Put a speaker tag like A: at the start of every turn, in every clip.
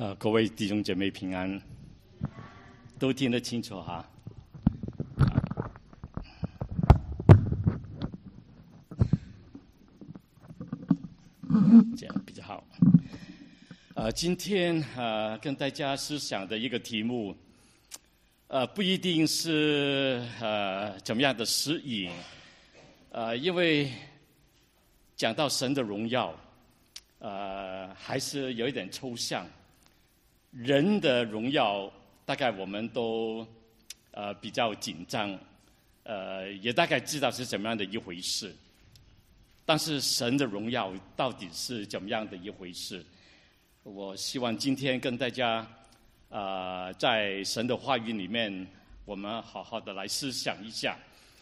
A: 各位弟兄姐妹平安，都听得清楚哈？这样比较好。今天跟大家思想的一个题目，不一定是怎么样的指引，因为讲到神的荣耀，还是有一点抽象。人的荣耀，大概我们都比较紧张，也大概知道是怎么样的一回事。但是神的荣耀到底是怎么样的一回事？我希望今天跟大家在神的话语里面，我们好好的来思想一下。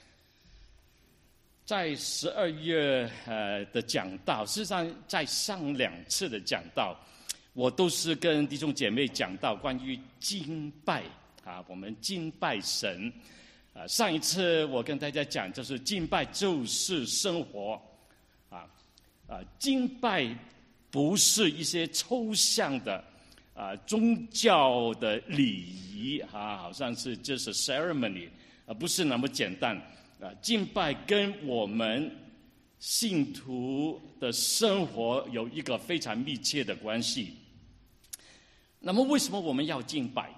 A: 在12月的讲道，事实上在上2次的讲道，我都是跟弟兄姐妹讲到关于敬拜我们敬拜神。上一次我跟大家讲，就是敬拜就是生活敬拜不是一些抽象的宗教的礼仪好像是就是 ceremony 不是那么简单敬拜跟我们信徒的生活有一个非常密切的关系。那么为什么我们要敬拜？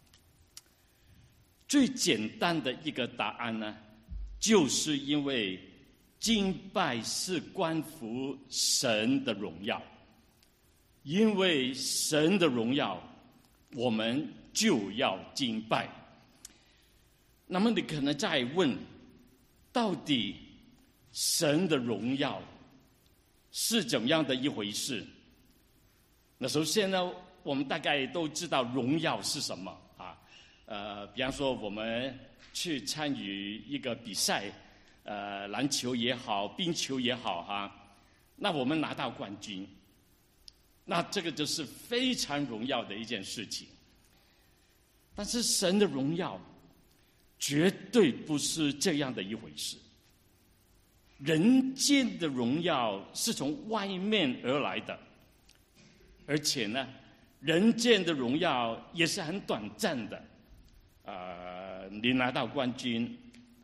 A: 最简单的一个答案呢，就是因为敬拜是关乎神的荣耀，因为神的荣耀，我们就要敬拜。那么你可能在问，到底神的荣耀是怎么样的一回事？那首先呢，我们大概都知道荣耀是什么比方说我们去参与一个比赛，篮球也好，冰球也好那我们拿到冠军，那这个就是非常荣耀的一件事情。但是神的荣耀绝对不是这样的一回事。人间的荣耀是从外面而来的，而且呢，人间的荣耀也是很短暂的。你拿到冠军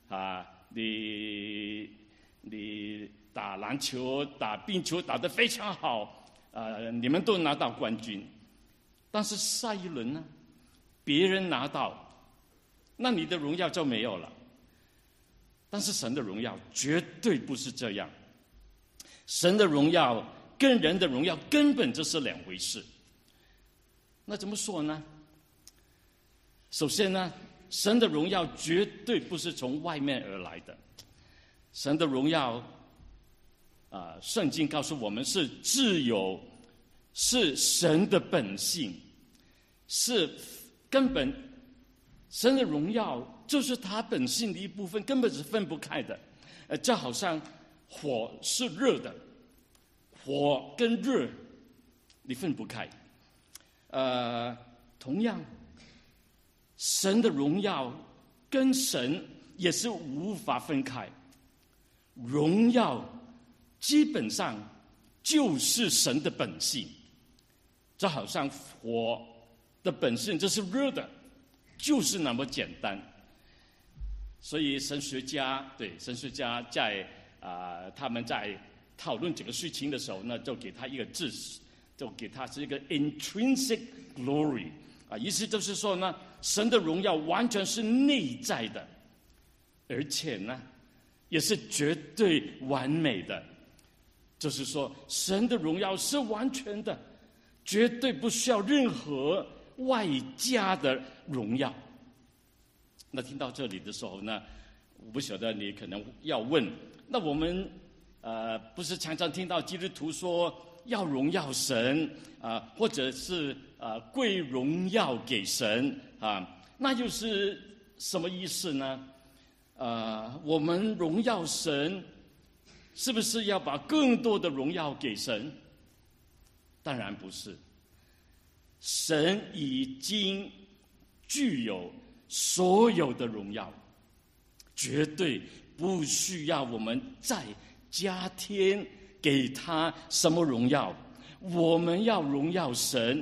A: 你打篮球、打冰球打得非常好你们都拿到冠军。但是下一轮呢，别人拿到，那你的荣耀就没有了。但是神的荣耀绝对不是这样，神的荣耀跟人的荣耀根本就是两回事。那怎么说呢？首先呢，神的荣耀绝对不是从外面而来的。神的荣耀圣经告诉我们是自由，是神的本性，是根本。神的荣耀就是他本性的一部分，根本是分不开的。就好像火是热的，火跟热你分不开。同样，神的荣耀跟神也是无法分开。荣耀基本上就是神的本性，就好像火的本性就是热的，就是那么简单。所以神学家在他们在讨论这个事情的时候呢，就给他一个字，就给他是一个 intrinsic glory 意思就是说呢，神的荣耀完全是内在的，而且呢也是绝对完美的。就是说神的荣耀是完全的，绝对不需要任何外加的荣耀。那听到这里的时候呢，我不晓得你可能要问，那我们不是常常听到基督徒说要荣耀神或者是归荣耀给神那又是什么意思呢？我们荣耀神，是不是要把更多的荣耀给神？当然不是。神已经具有所有的荣耀，绝对不需要我们再加添给他什么荣耀。我们要荣耀神，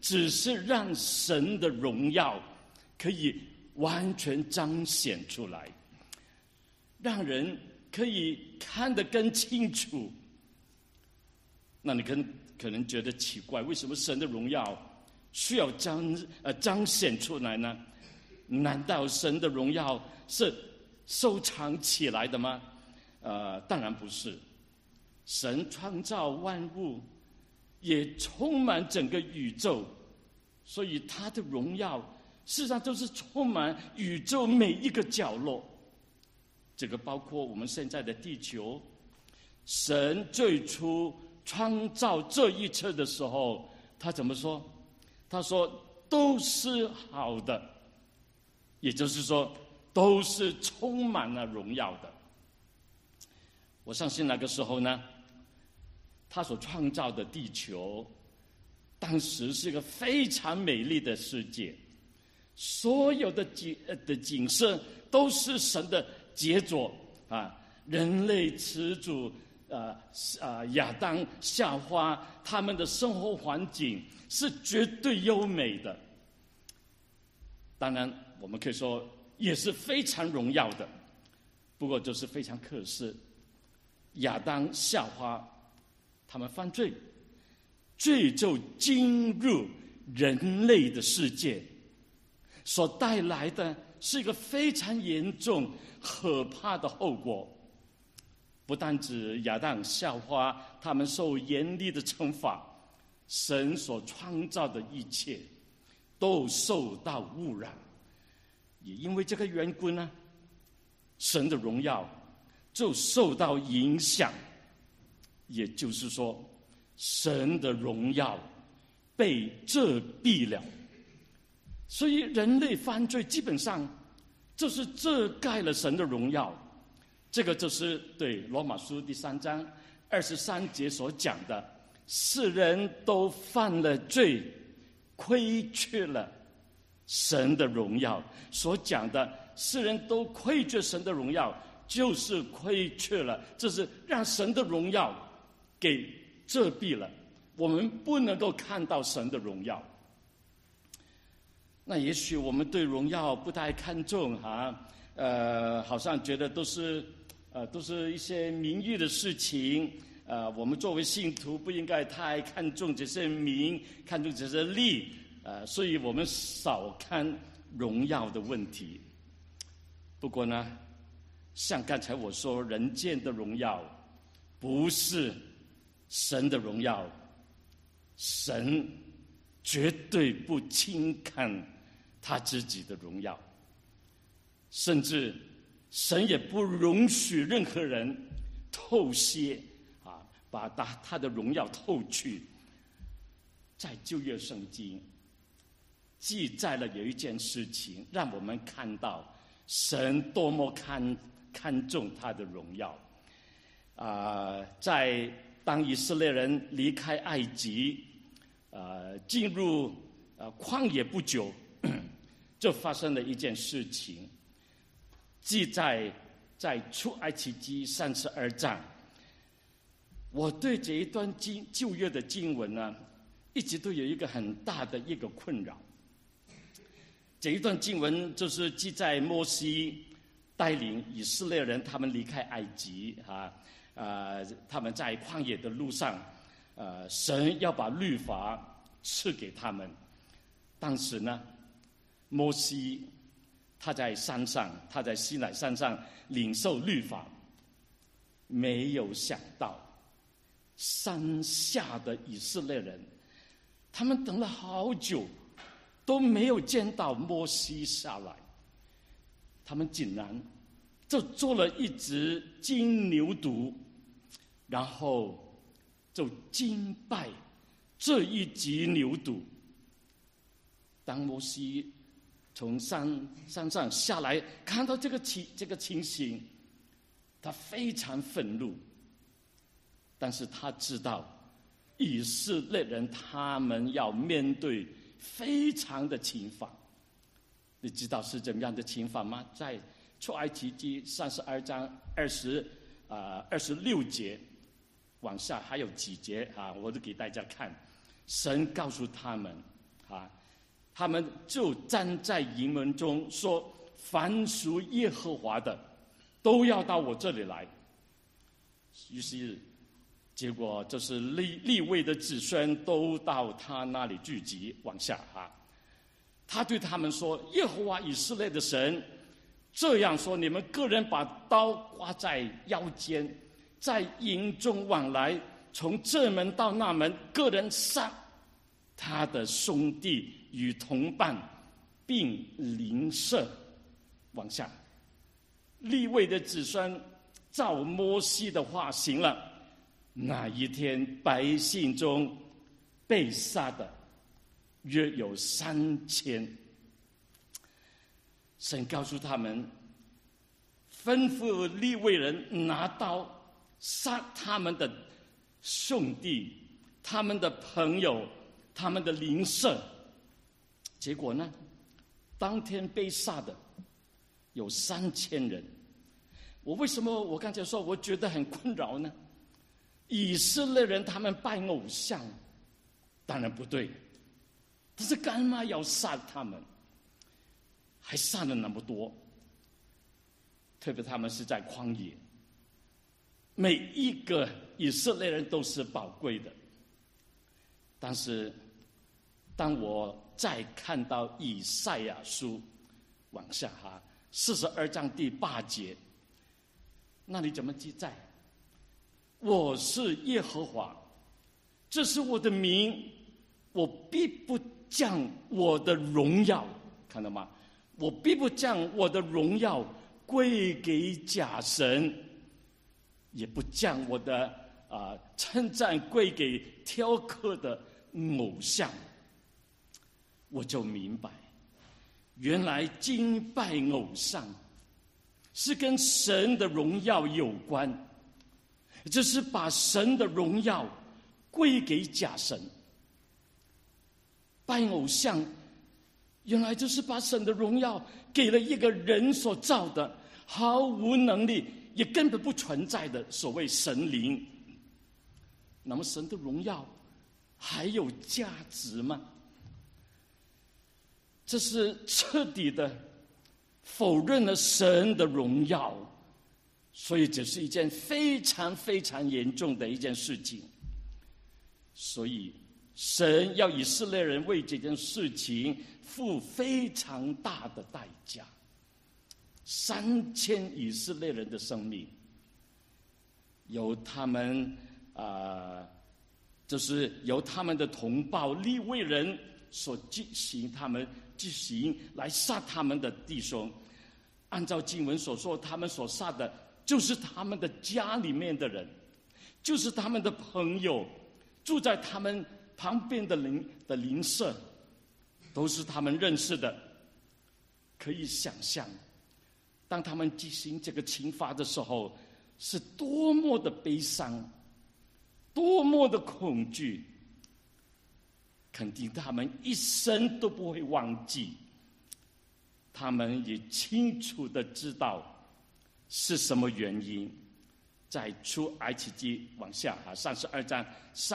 A: 只是让神的荣耀可以完全彰显出来，让人可以看得更清楚。那你可能觉得奇怪，为什么神的荣耀需要彰显出来呢？难道神的荣耀是收藏起来的吗？当然不是。神创造万物，也充满整个宇宙，所以他的荣耀事实上都是充满宇宙每一个角落。这个包括我们现在的地球。神最初创造这一切的时候，他怎么说？他说都是好的，也就是说都是充满了荣耀的。我相信那个时候呢，他所创造的地球当时是一个非常美丽的世界，所有的景色都是神的杰作啊！人类始祖亚当夏娃他们的生活环境是绝对优美的，当然我们可以说也是非常荣耀的。不过就是非常可惜，亚当夏娃他们犯罪，罪就进入人类的世界，所带来的是一个非常严重可怕的后果。不单指亚当夏娃他们受严厉的惩罚，神所创造的一切都受到污染。也因为这个缘故呢，神的荣耀就受到影响。也就是说，神的荣耀被遮蔽了。所以人类犯罪基本上就是遮盖了神的荣耀。这个就是对罗马书第3章23节所讲的，世人都犯了罪，亏缺了神的荣耀。所讲的世人都亏缺神的荣耀，就是亏缺了，就是让神的荣耀给遮蔽了，我们不能够看到神的荣耀。那也许我们对荣耀不太看重好像觉得都是一些名誉的事情，我们作为信徒不应该太看重这些名，看重这些利，所以我们少看荣耀的问题。不过呢，像刚才我说，人间的荣耀不是神的荣耀，神绝对不轻看他自己的荣耀，甚至神也不容许任何人偷窃把他的荣耀偷去。在旧约圣经记载了有一件事情，让我们看到神多么看重他的荣耀。在当以色列人离开埃及，进入旷野不久，就发生了一件事情，记载在出埃及记32章。我对这一段旧约的经文呢，一直都有一个很大的一个困扰。这一段经文就是记载摩西带领以色列人他们离开埃及他们在旷野的路上，神要把律法赐给他们。当时呢，摩西他在山上，他在西乃山上领受律法，没有想到山下的以色列人，他们等了好久都没有见到摩西下来，他们竟然就做了一只金牛犊，然后就敬拜这一只牛犊。当摩西从山上下来，看到这个情形，他非常愤怒。但是他知道以色列人他们要面对非常的刑罚。你知道是怎么样的刑罚吗？在出埃及记32章26节往下还有几节我都给大家看。神告诉他们， 他们就站在营门中说：“凡属耶和华的，都要到我这里来。”于是，结果就是利未的子孙都到他那里聚集。往下他对他们说：“耶和华以色列的神这样说：你们个人把刀挂在腰间，在营中往来，从这门到那门，个人杀他的兄弟与同伴，并邻舍。”往下，利未的子孙照摩西的话行了。那一天，百姓中被杀的约有3000。神告诉他们，吩咐利未人拿刀杀他们的兄弟、他们的朋友、他们的邻舍。结果呢，当天被杀的有3000人。为什么我刚才说我觉得很困扰呢？以色列人他们拜偶像，当然不对，但是干嘛要杀他们？还杀了那么多，特别他们是在旷野，每一个以色列人都是宝贵的。但是当我再看到以赛亚书往下42章第8节，那里怎么记载？我是耶和华，这是我的名，我必不将我的荣耀，看到吗？我必不将我的荣耀归给假神，也不将我的称赞归给雕刻的偶像。我就明白，原来敬拜偶像是跟神的荣耀有关，就是把神的荣耀归给假神。拜偶像原来就是把神的荣耀给了一个人所造的毫无能力也根本不存在的所谓神灵。那么神的荣耀还有价值吗？这是彻底的否认了神的荣耀，所以这是一件非常非常严重的一件事情。所以神要以色列人为这件事情付非常大的代价，3000以色列人的生命，由他们就是由他们的同胞利未人所进行来杀他们的弟兄。按照经文所说，他们所杀的就是他们的家里面的人，就是他们的朋友，住在他们旁边的邻舍，都是他们认识的。可以想象，当他们进行这个刑罚的时候，是多么的悲伤，多么的恐惧，肯定他们一生都不会忘记。他们也清楚的知道是什么原因。在出埃及记往下32章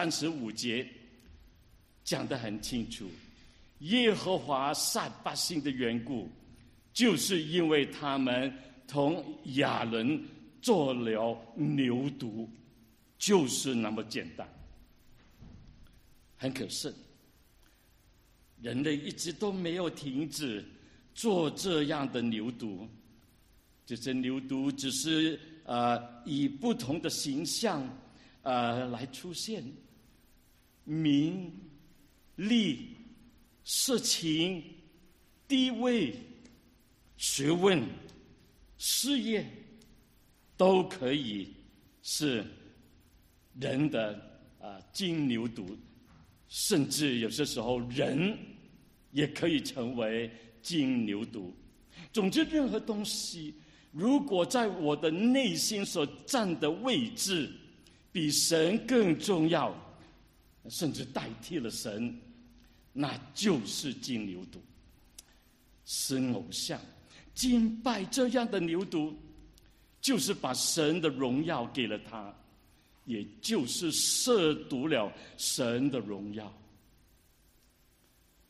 A: 35节讲得很清楚，耶和华杀百姓的缘故，就是因为他们同亚伦做了牛犊，就是那么简单。很可惜，人类一直都没有停止做这样的牛犊。这些牛犊只是以不同的形象来出现，名利、色情、地位、学问、事业，都可以是人的金牛犊，甚至有些时候人也可以成为金牛犊。总之，任何东西如果在我的内心所占的位置比神更重要，甚至代替了神，那就是金牛犊。神偶像敬拜这样的牛犊，就是把神的荣耀给了他，也就是亵渎了神的荣耀。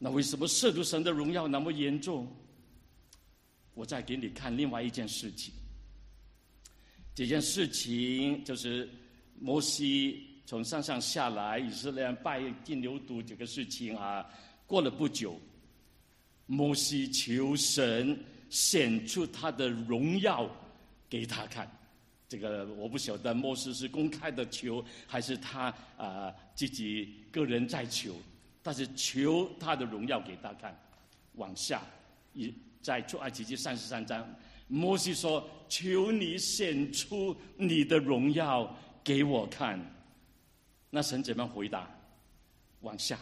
A: 那为什么亵渎神的荣耀那么严重？我再给你看另外一件事情。这件事情就是摩西从山上下来，以色列人拜金牛犊这个事情啊，过了不久，摩西求神显出他的荣耀给他看。这个我不晓得摩西是公开的求，还是他自己个人在求，但是求他的荣耀给他看。往下，在出埃及记33章，摩西说：“求你显出你的荣耀给我看。”那神怎么回答？往下，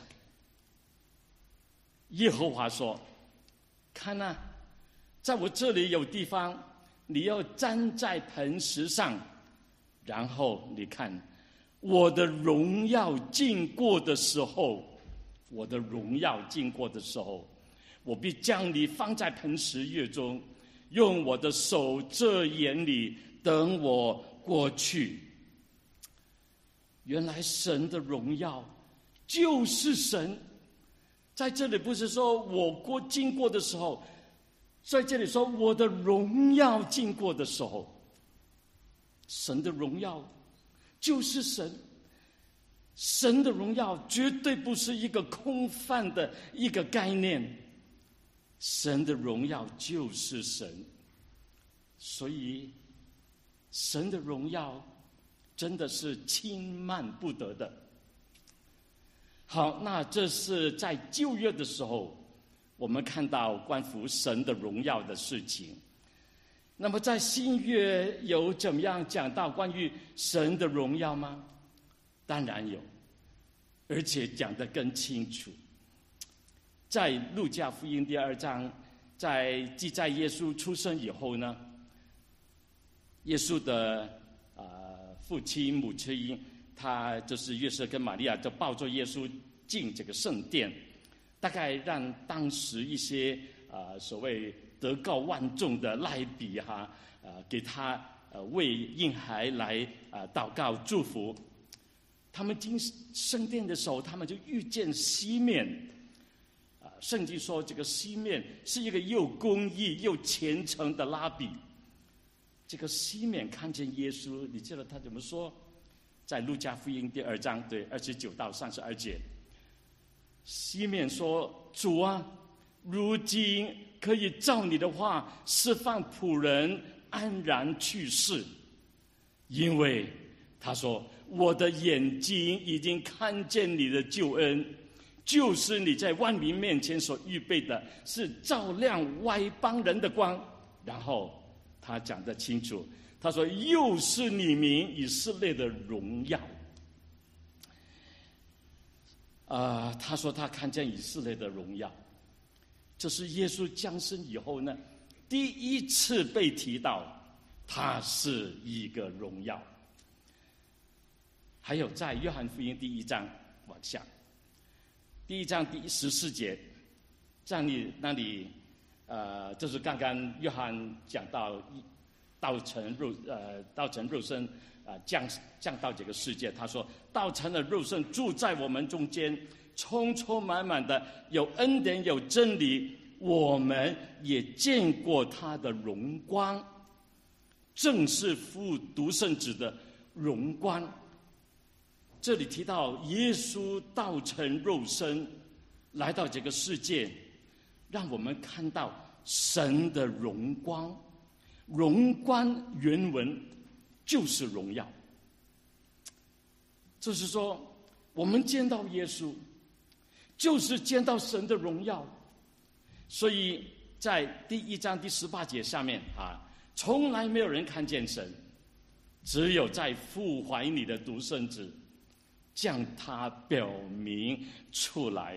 A: 耶和华说：“看啊，在我这里有地方，你要站在磐石上，然后你看我的荣耀经过的时候，我的荣耀经过的时候，我必将你放在磐石穴中，用我的手遮掩你，等我过去。”原来神的荣耀就是神，在这里不是说我经过的时候，在这里说我的荣耀经过的时候，神的荣耀就是神。神的荣耀绝对不是一个空泛的一个概念，神的荣耀就是神。所以神的荣耀真的是轻慢不得的。好，那这是在旧约的时候我们看到关乎神的荣耀的事情。那么在新约有怎么样讲到关于神的荣耀吗？当然有，而且讲得更清楚。在路加福音第2章，记载耶稣出生以后呢，耶稣的父亲母亲，他就是约瑟跟玛利亚，就抱着耶稣进这个圣殿，大概让当时一些所谓德高望重的赖比给他为婴孩来祷告祝福。他们进圣殿的时候，他们就遇见西面。圣经说这个西面是一个又公义又虔诚的拉比。这个西面看见耶稣，你记得他怎么说？在路加福音第2章对29到32节，西面说：“主啊，如今可以照你的话释放仆人安然去世，因为他说我的眼睛已经看见你的救恩，就是你在万民面前所预备的，是照亮外邦人的光。”然后他讲得清楚，他说又是你民以色列的荣耀。他说他看见以色列的荣耀，这是耶稣降生以后呢第一次被提到，他是一个荣耀。还有在约翰福音第1章往下，第1章第14节，在那里就是刚刚约翰讲到道成肉身降到这个世界。他说道成了肉身，住在我们中间，充充满满的有恩典有真理，我们也见过他的荣光，正是父独生子的荣光。这里提到耶稣道成肉身来到这个世界，让我们看到神的荣光。荣光原文就是荣耀，就是说我们见到耶稣就是见到神的荣耀。所以在第1章第18节下面从来没有人看见神，只有在父怀里的独生子将他表明出来。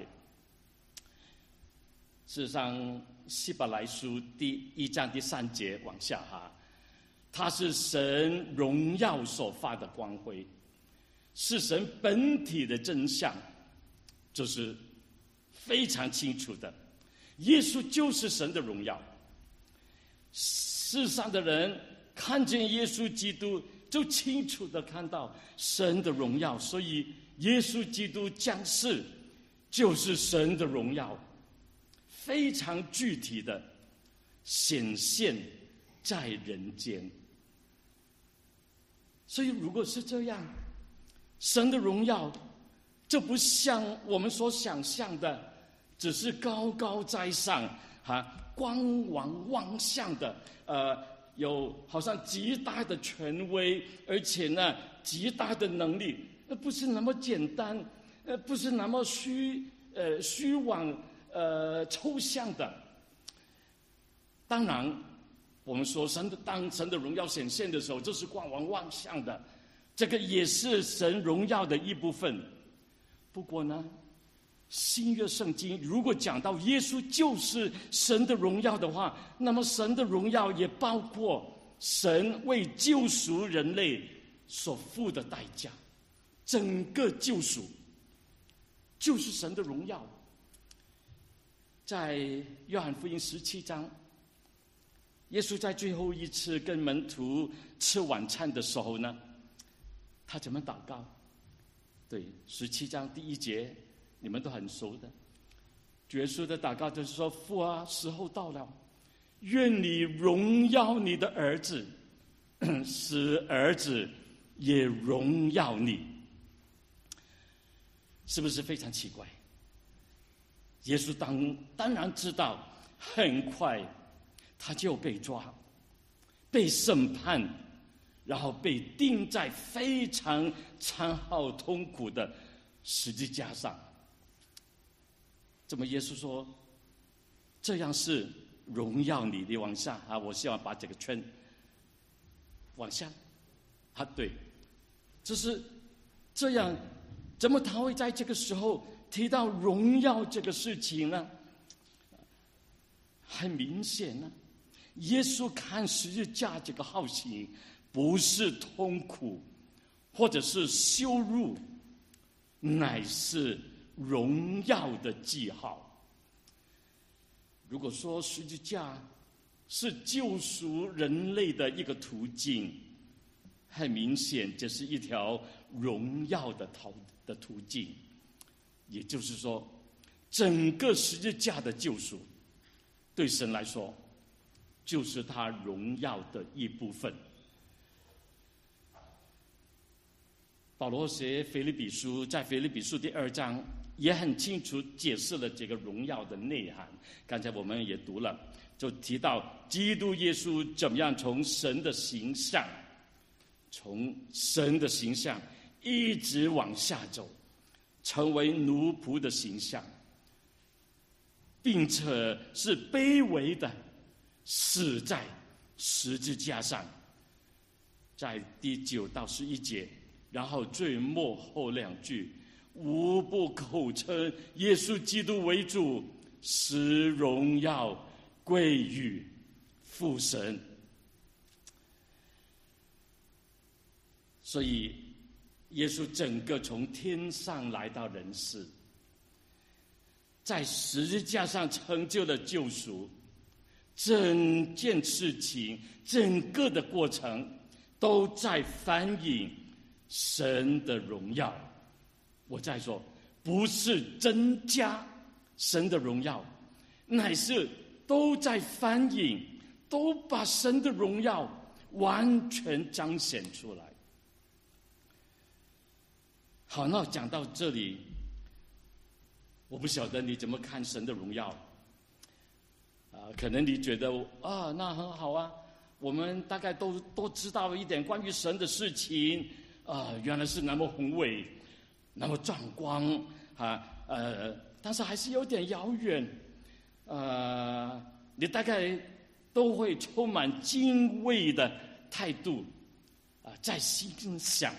A: 事实上希伯来书第1章第3节往下他是神荣耀所发的光辉，是神本体的真相，就是非常清楚的，耶稣就是神的荣耀。世上的人看见耶稣基督就清楚的看到神的荣耀，所以耶稣基督降世就是神的荣耀， 非常具体的显现在人间。所以如果是这样，神的荣耀这不像我们所想象的只是高高在上光芒万象的有好像极大的权威，而且呢极大的能力，不是那么简单，不是那么虚妄抽象的。当然我们说当神的荣耀显现的时候，这是光芒万象的，这个也是神荣耀的一部分。不过呢，新约圣经如果讲到耶稣就是神的荣耀的话，那么神的荣耀也包括神为救赎人类所付的代价，整个救赎就是神的荣耀。在约翰福音17章，耶稣在最后一次跟门徒吃晚餐的时候呢，他怎么祷告？对，17章第1节你们都很熟的，耶稣的祷告就是说：父啊，时候到了，愿你荣耀你的儿子，使儿子也荣耀你。是不是非常奇怪？耶稣当然知道很快他就被抓，被审判，然后被钉在非常残酷痛苦的十字架上。这么耶稣说这样是荣耀你。你往下我希望把这个圈往下对，就是这样。怎么他会在这个时候提到荣耀这个事情呢？很明显呢，耶稣看十字架这个好行不是痛苦或者是羞辱，乃是荣耀的记号。如果说十字架是救赎人类的一个途径，很明显这是一条荣耀的途径。也就是说，整个十字架的救赎对神来说就是他荣耀的一部分。保罗写腓立比书，在腓立比书第2章也很清楚解释了这个荣耀的内涵。刚才我们也读了，就提到基督耶稣怎么样从神的形象一直往下走，成为奴仆的形象，并且是卑微的死在十字架上。在第9到11节，然后最末后2句，无不口称耶稣基督为主，使荣耀归于父神。所以耶稣整个从天上来到人世，在十字架上成就了救赎，整件事情整个的过程都在反映神的荣耀。我再说，不是增加神的荣耀，乃是都在反映，都把神的荣耀完全彰显出来。好，那讲到这里，我不晓得你怎么看神的荣耀可能你觉得那很好啊，我们大概都知道一点关于神的事情原来是那么宏伟，那么壮观但是还是有点遥远你大概都会充满敬畏的态度在心想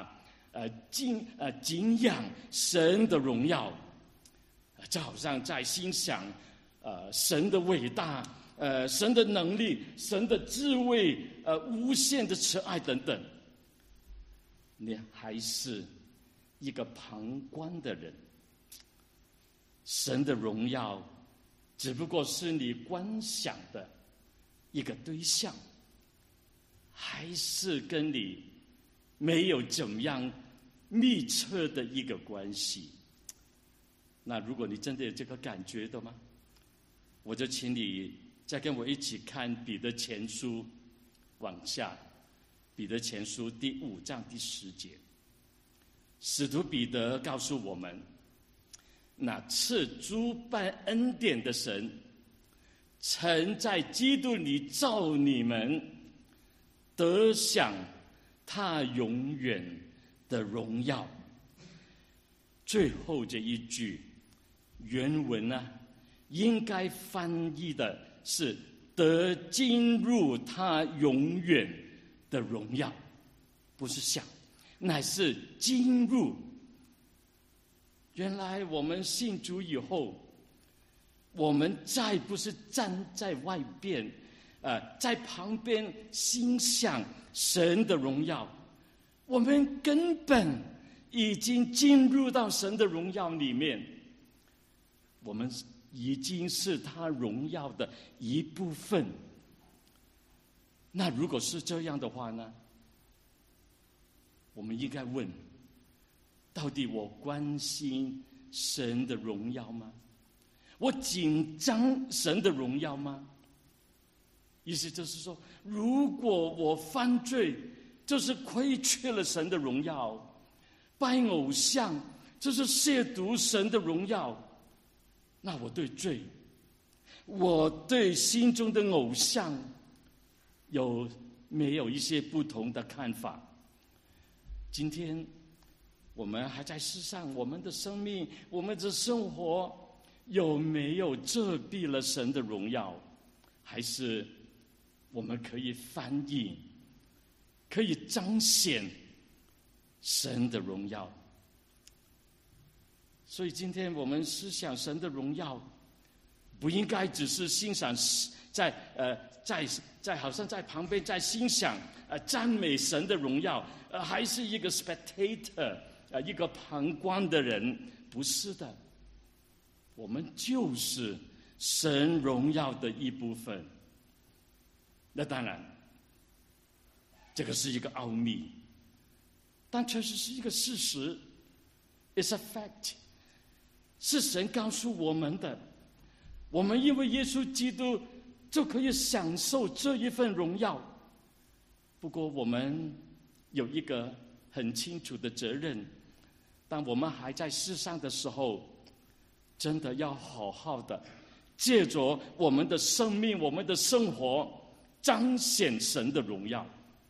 A: 敬仰神的荣耀，就好像在心想神的伟大，神的能力，神的智慧，无限的慈爱等等。你还是一个旁观的人，神的荣耀只不过是你观想的一个对象，还是跟你没有怎么样密切的一个关系。那如果你真的有这个感觉的吗？ 我就请你再跟我一起看彼得前书，往下，彼得前书第5章第10节。使徒彼得告诉我们，那赐诸般恩典的神，曾在基督里召你们得享他永远的荣耀。最后这一句原文呢，应该翻译的是得进入他永远的荣耀，不是享，乃是进入。原来我们信主以后，我们再不是站在外边，在旁边欣赏神的荣耀，我们根本已经进入到神的荣耀里面，我们已经是他荣耀的一部分。那如果是这样的话呢，我们应该问，到底我关心神的荣耀吗？我紧张神的荣耀吗？意思就是说，如果我犯罪就是亏缺了神的荣耀，拜偶像就是亵渎神的荣耀，那我对罪，我对心中的偶像有没有一些不同的看法？今天我们还在世上，我们的生命，我们的生活有没有遮蔽了神的荣耀？还是我们可以翻译，可以彰显神的荣耀？所以今天我们思想神的荣耀，不应该只是欣赏，在好像在旁边在欣赏赞美神的荣耀，还是一个 spectator，一个旁观的人。不是的，我们就是神荣耀的一部分。那当然，这个是一个奥秘，但确实是一个事实。It's a fact， 是神告诉我们的。我们因为耶稣基督就可以享受这一份荣耀。不过我们有一个很清楚的责任，当我们还在世上的时候，真的要好好的借着我们的生命，我们的生活，彰显神的荣耀。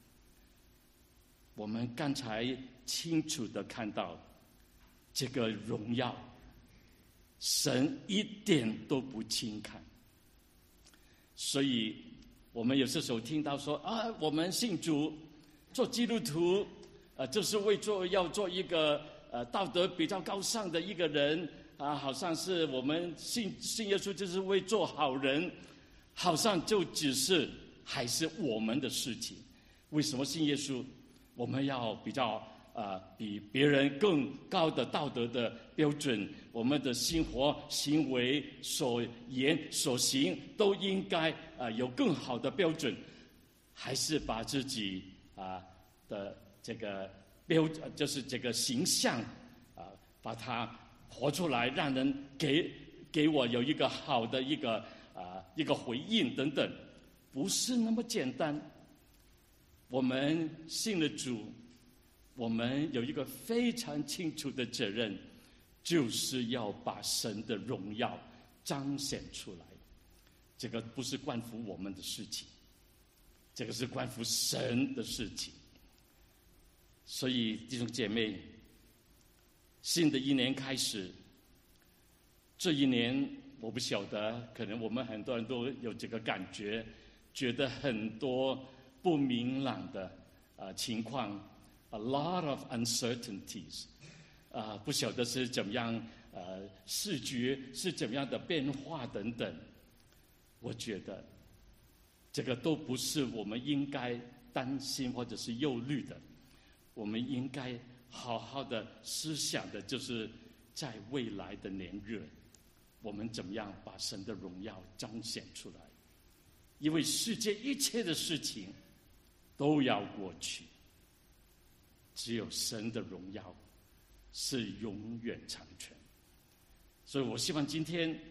A: 我们刚才清楚的看到这个荣耀，神一点都不轻看。所以我们有些时候听到说我们信主做基督徒就是要做一个道德比较高尚的一个人好像是我们信耶稣就是为做好人，好像就只是还是我们的事情。为什么信耶稣我们要比较比别人更高的道德的标准，我们的生活行为所言所行都应该有更好的标准，还是把自己的这个就是这个形象把它活出来，让人给我有一个好的一个回应等等，不是那么简单。我们信了主，我们有一个非常清楚的责任，就是要把神的荣耀彰显出来。这个不是关乎我们的事情，这个是关乎神的事情。所以弟兄姐妹，新的一年开始，这一年我不晓得，可能我们很多人都有这个感觉，觉得很多不明朗的情况，a lot of uncertainties，不晓得是怎么样，视觉是怎么样的变化等等。我觉得这个都不是我们应该担心或者是忧虑的。我们应该好好的思想的，就是在未来的年日，我们怎么样把神的荣耀彰显出来。因为世界一切的事情都要过去，只有神的荣耀是永远长存。所以我希望今天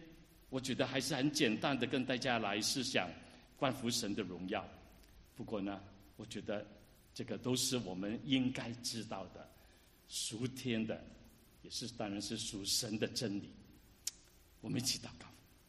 A: 我觉得还是很简单的跟大家来思想关乎神的荣耀。不过呢，我觉得这个都是我们应该知道的，属天的，也是当然是属神的真理。我们一起祷告。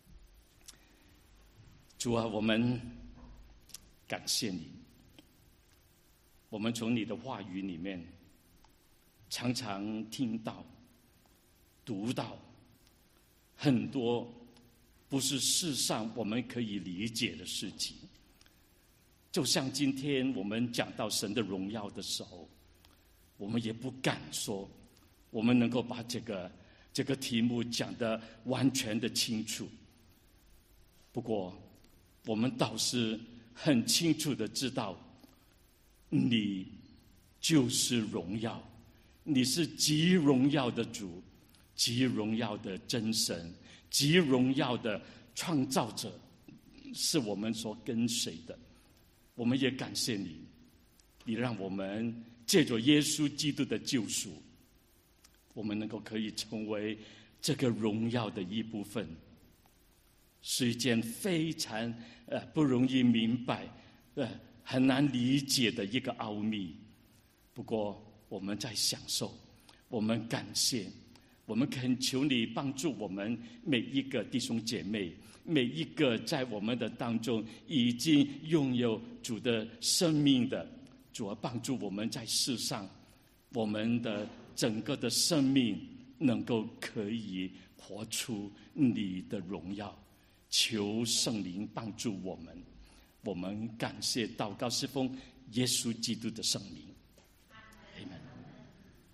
A: 主啊，我们感谢你，我们从你的话语里面常常听到、读到很多不是世上我们可以理解的事情。就像今天我们讲到神的荣耀的时候，我们也不敢说我们能够把这个题目讲得完全的清楚。不过我们倒是很清楚的知道，你就是荣耀，你是极荣耀的主，极荣耀的真神，极荣耀的创造者，是我们所跟随的。我们也感谢你，你让我们借着耶稣基督的救赎，我们能够可以成为这个荣耀的一部分，是一件非常不容易明白、很难理解的一个奥秘。不过我们在享受，我们感谢，我们恳求你帮助我们每一个弟兄姐妹，每一个在我们的当中已经拥有主的生命的，主啊，帮助我们在世上，我们的整个的生命能够可以活出你的荣耀。求圣灵帮助我们，我们感谢祷告是奉耶稣基督的圣名。